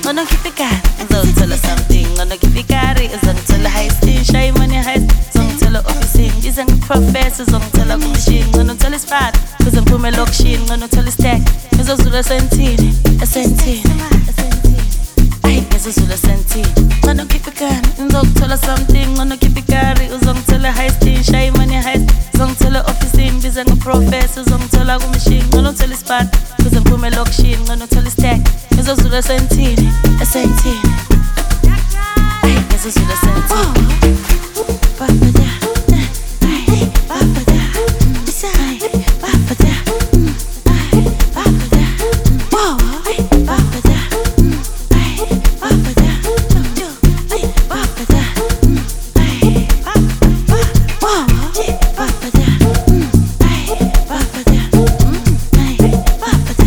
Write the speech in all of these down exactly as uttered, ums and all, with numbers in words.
ngifikani ngizothola something ngifikari uzongithola high stage shay money high uzongithola office ngize ngiprofessor uzongithola kumshini ngizothola isifat kuze ngiphume lokushini ngizothola stack ngizozula sentini esentini ay ngizozula sentini ngifikani ngizothola something ngifikari uzongithola high stage shay money high uzongithola office ngize ngiprofessor uzongithola kumshini ngizothola isifat kuze ngiphume lokushini ngizothola stack ngizozula sentini esentini ay ngizozula sentini papa da ay papa da isay papa da ay papa da wow ay papa da ay papa da ay papa da ay papa wow ay papa da ay papa da ay papa da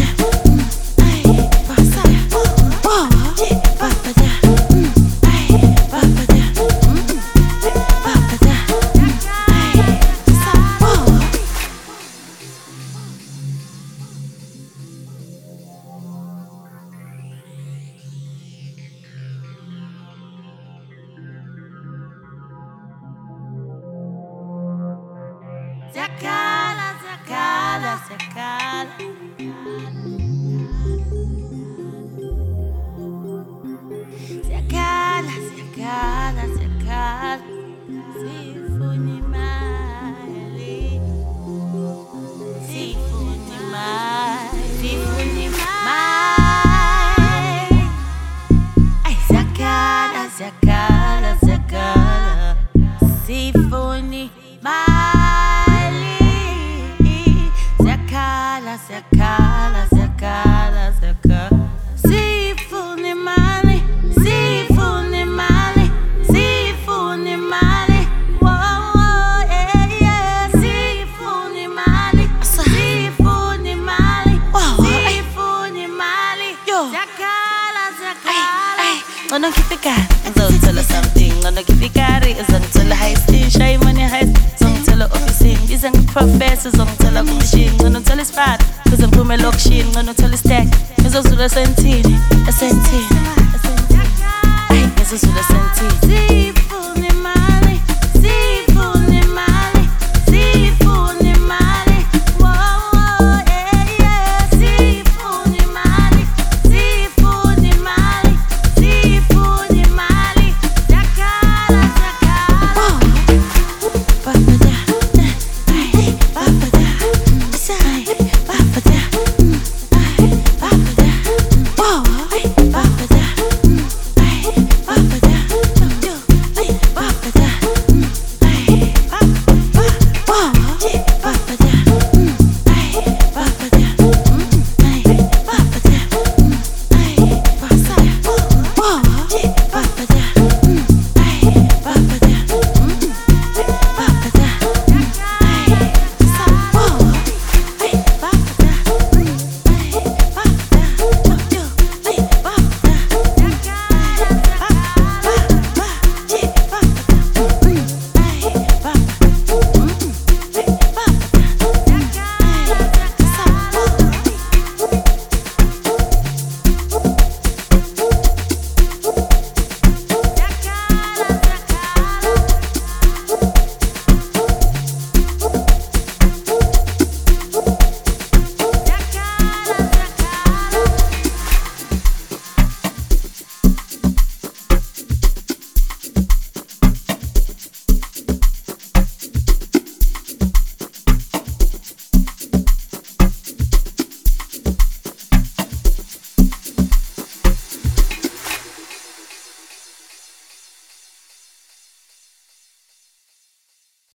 Zakala, zakala, zakala. Zakala, zakala, zakala. Sifuni mali. Sifuni mali. Sifuni mali. Ay, zakala, zakala, zakala. Sifuni mali. Zakala, zakala, zakala, zakala. Sifuni mali, sifuni mali, sifuni mali. Whoa, whoa, yeah, yeah. Sifuni mali, sifuni mali, sifuni mali. Zakala, zakala. Ngifikani ngizothola something ngifikari uzongithola high stage shay money high uzongithola office ngize ngiprofessor uzongithola kumshini ngizothola isifat kuze ngiphume lokushini ngizothola stack ngizozula sentini esentini